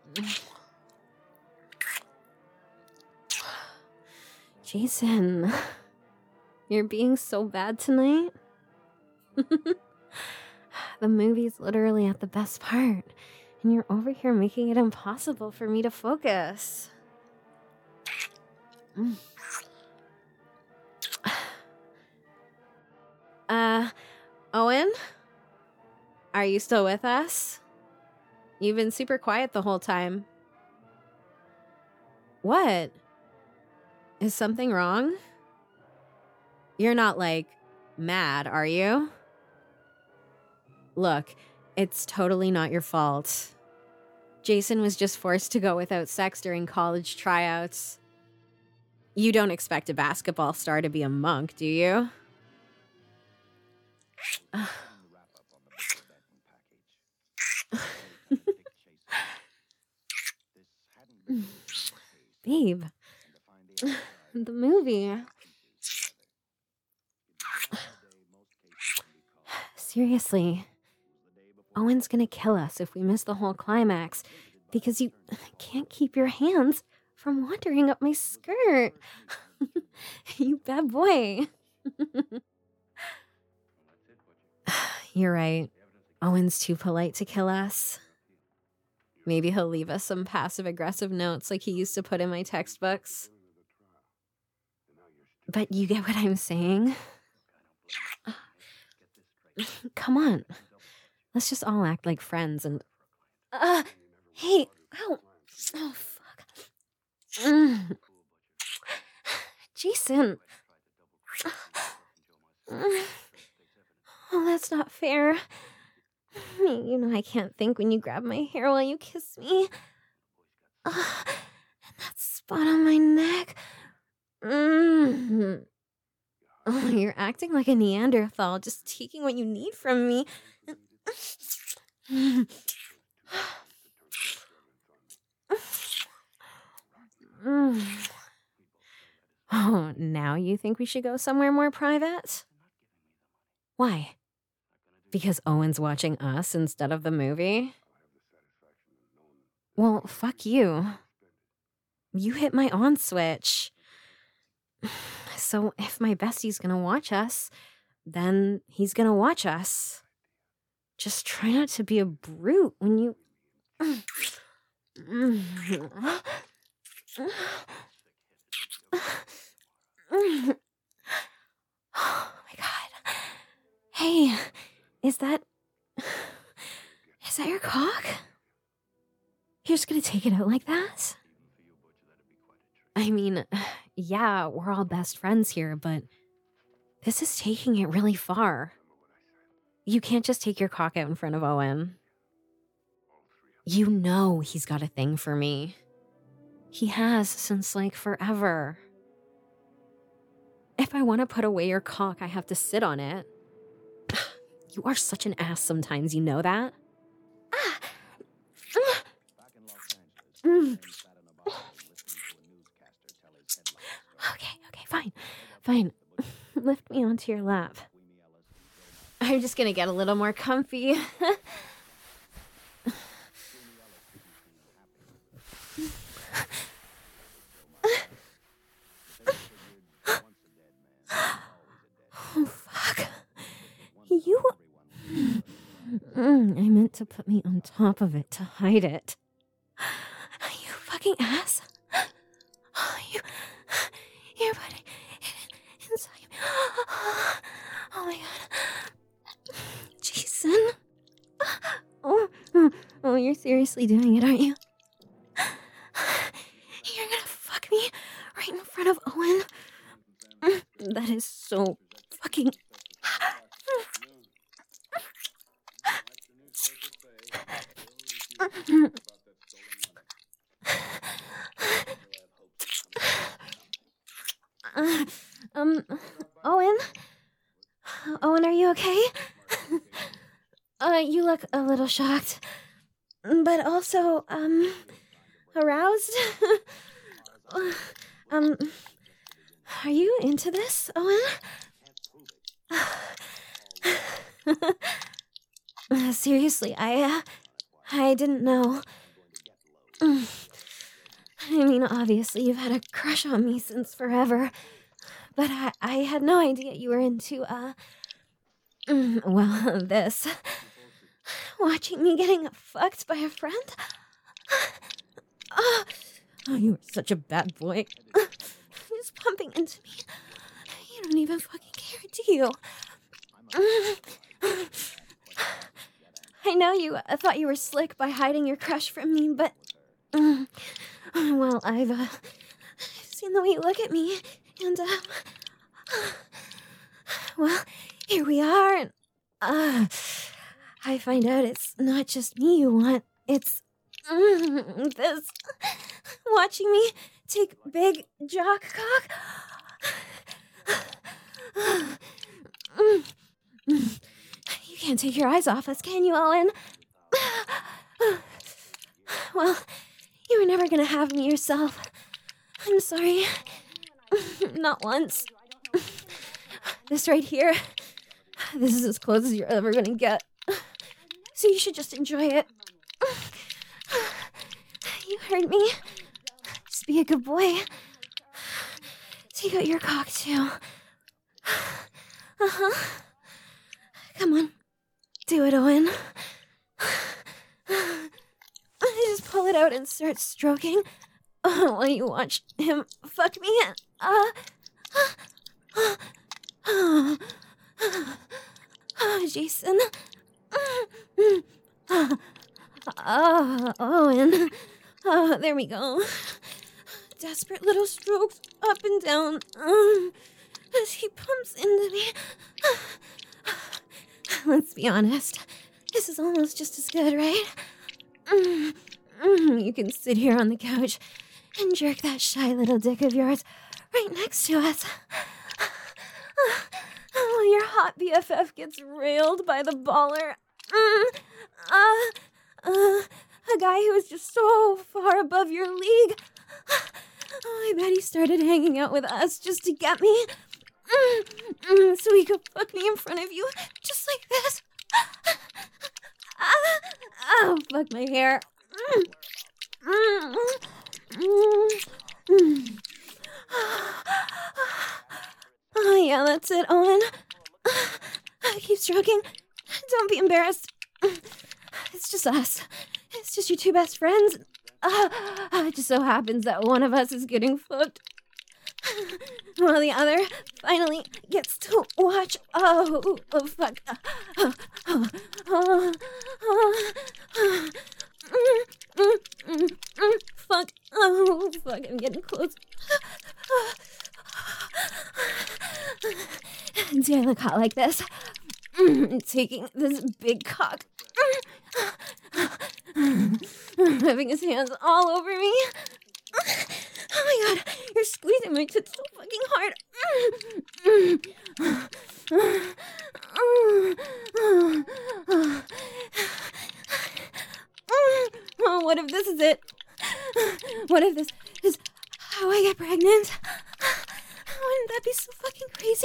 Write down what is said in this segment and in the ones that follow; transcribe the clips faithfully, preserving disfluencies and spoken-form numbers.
Jason, you're being so bad tonight. The movie's literally at the best part, and you're over here making it impossible for me to focus. Mm. Uh, Owen? Are you still with us? You've been super quiet the whole time. What? Is something wrong? You're not, like, mad, are you? Look, it's totally not your fault. Jason was just forced to go without sex during college tryouts. You don't expect a basketball star to be a monk, do you? Babe, the movie. Seriously, Owen's gonna kill us if we miss the whole climax because you can't keep your hands from wandering up my skirt. You bad boy. You're right. Owen's too polite to kill us. Maybe he'll leave us some passive-aggressive notes like he used to put in my textbooks. But you get what I'm saying? Come on. Let's just all act like friends and... Uh, hey, ow. Oh, fuck. Mm. Jason. Oh, that's not fair. You know I can't think when you grab my hair while you kiss me. Uh, and that spot on my neck. Mm. Oh, you're acting like a Neanderthal, just taking what you need from me. Oh, now you think we should go somewhere more private? Why? Because Owen's watching us instead of the movie? Well, fuck you. You hit my on switch. So if my bestie's gonna watch us, then he's gonna watch us. Just try not to be a brute when you... Oh my god. Hey, is that... Is that your cock? You're just gonna take it out like that? I mean, yeah, we're all best friends here, but this is taking it really far. You can't just take your cock out in front of Owen. You know he's got a thing for me. He has since, like, forever. If I want to put away your cock, I have to sit on it. You are such an ass sometimes, you know that? Ah. Mm. Okay, okay, fine, fine. Lift me onto your lap. I'm just gonna get a little more comfy. Oh, fuck. You... Mm, I meant to put me on top of it to hide it. You fucking ass. You... You're putting it inside me. Oh my god. Jason? Oh, oh, you're seriously doing it, aren't you? You're gonna fuck me right in front of Owen? That is so fucking... Uh, um, Owen? Owen, are you okay? uh, you look a little shocked, but also, um, aroused? um, are you into this, Owen? uh, seriously, I, uh, I didn't know. Mm. I mean, obviously, you've had a crush on me since forever. But I, I had no idea you were into, uh... mm, well, this. Watching me getting fucked by a friend? Oh, oh, you are such a bad boy. Just pumping into me. You don't even fucking care, do you? I know you uh, thought you were slick by hiding your crush from me, but... Mm, well, I've, uh, seen the way you look at me, and, uh... well, here we are, and... Uh, I find out it's not just me you want, it's... Mm, this... Watching me take big jock cock... You can't take your eyes off us, can you, Owen? Well, you were never gonna have me yourself. I'm sorry. Not once. This right here, this is as close as you're ever gonna get. So you should just enjoy it. You heard me. Just be a good boy. Take out your cock, too. Uh-huh. Come on. Do it, Owen. Just pull it out and start stroking while you watch him fuck me. Uh, oh, Jason. Oh, Owen. Oh, there we go. Desperate little strokes up and down um, as he pumps into me. Let's be honest. This is almost just as good, right? Mm, mm, you can sit here on the couch and jerk that shy little dick of yours right next to us. Oh, your hot B F F gets railed by the baller. Mm, uh, uh, a guy who is just so far above your league. Oh, I bet he started hanging out with us just to get me. Mm, mm, so he could fuck me in front of you, just like this. Ah, oh, fuck my hair. Mm, mm, mm, mm. Oh, yeah, that's it, Owen. Keep stroking. Don't be embarrassed. It's just us. It's just your two best friends. Uh, it just so happens that one of us is getting fucked, while the other finally gets to watch. Oh, oh fuck. Oh, oh, oh, oh, oh. Mm, mm, mm, mm, fuck. Oh, fuck. I'm getting close. Do I look hot like this? Mm, taking this big cock. Having his hands all over me. Oh my god, you're squeezing my tits so fucking hard. Oh, what if this is it? What if this is how I get pregnant? Wouldn't that be so fucking crazy?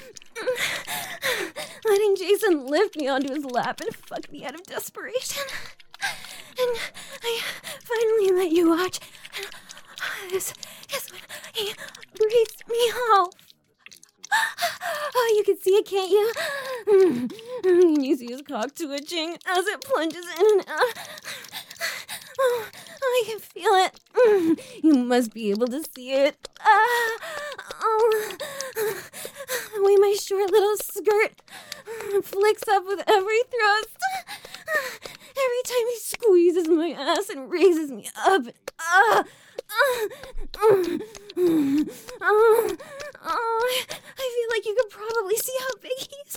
Letting Jason lift me onto his lap and fuck me out of desperation. And I finally let you watch. And this is when he breathes me off. Oh, you can see it, can't you? Can you see his cock twitching as it plunges in and out? Oh, I can feel it. You must be able to see it. Uh, oh, the way my short little skirt flicks up with every thrust. Every time he squeezes my ass and raises me up. Uh, uh, uh, uh, oh, I feel like you could probably see how big he is.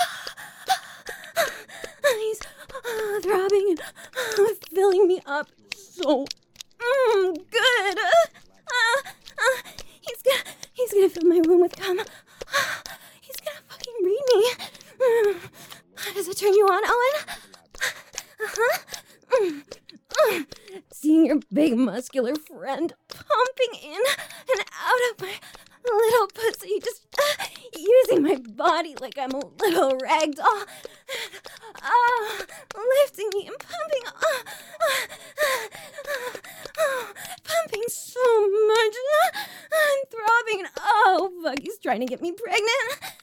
He's uh, throbbing and uh, filling me up so mm, good. Uh, uh, he's gonna, he's gonna fill my room with cum. He's gonna fucking read me. Mm. Does it turn you on, Owen? Uh-huh. Mm. Mm. Seeing your big muscular friend pumping in and out of my little pussy, just uh, using my body like I'm a little rag doll, uh, lifting me and pumping. Uh, uh, uh, Oh, pumping so much. I'm throbbing. Oh, fuck, he's trying to get me pregnant.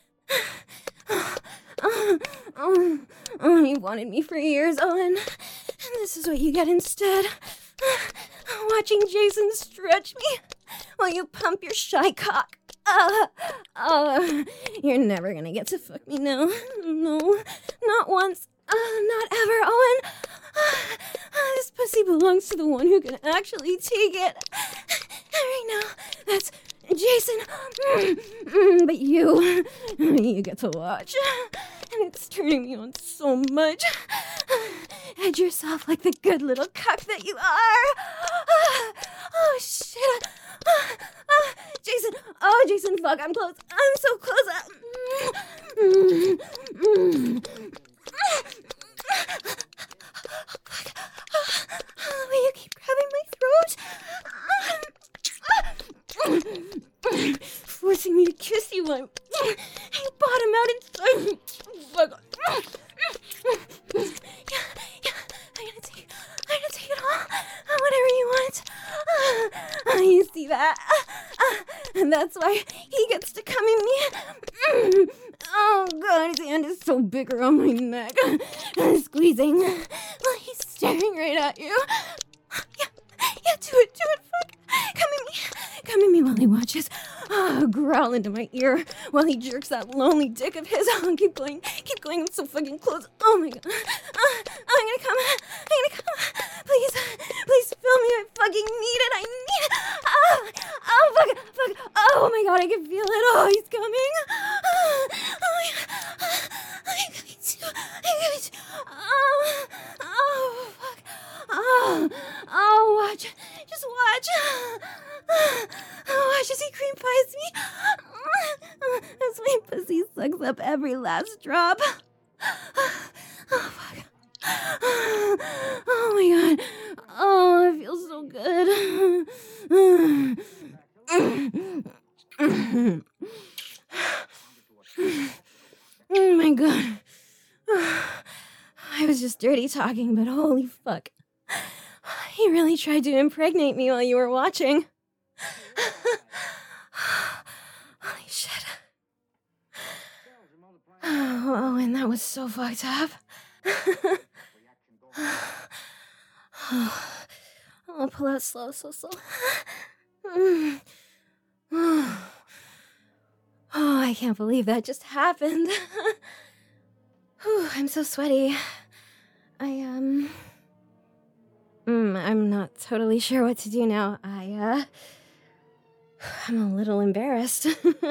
Oh, oh, oh, you wanted me for years, Owen. And this is what you get instead. Watching Jason stretch me while you pump your shy cock. Uh, uh, you're never gonna get to fuck me now. No, not once. Uh, not ever, Owen. Uh, uh, this pussy belongs to the one who can actually take it. Right now, that's Jason. Mm, mm, but you, you get to watch. And it's turning me on so much. Head yourself like the good little cuck that you are. Oh, shit. Uh, uh, Jason. Oh, Jason, fuck, I'm close. I'm so close. Mm, mm, mm. Will you keep grabbing my throat? Forcing me to kiss you while you bottom out inside. Fuck. Yeah, yeah, I'm gonna take, I'm gonna take it all. Whatever you want. Uh, you see that? Uh, and that's why he gets to come in me. Oh god, his hand is so big around my neck. Squeezing while he's staring right at you. Yeah, yeah, do it, do it, fuck. Come at me. Come at me while he watches. Oh, growl into my ear while he jerks that lonely dick of his. Oh, keep going, keep going. I'm so fucking close. Oh my god. Uh, I'm gonna come. I'm gonna come. Please, please film me. I fucking need it. I need it. Oh, oh fuck, fuck. Oh my god, I can feel it. Oh, he's coming. Oh, oh my god. I'm coming too. I'm coming too. Oh, oh, fuck. Oh, oh, watch. Just watch. Oh, watch as he cream pies me. As my pussy sucks up every last drop. Oh, fuck. Oh my god. Oh, it feels so good. Oh my god. I was just dirty talking, but holy fuck. He really tried to impregnate me while you were watching. Holy shit. Oh, and that was so fucked up. I'll pull out slow, so slow. Oh, I can't believe that just happened. I'm so sweaty. I, um... Mm, I'm not totally sure what to do now. I, uh... I'm a little embarrassed.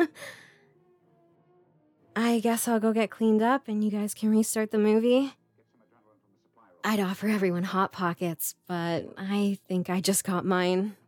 I guess I'll go get cleaned up and you guys can restart the movie. I'd offer everyone Hot Pockets, but I think I just got mine.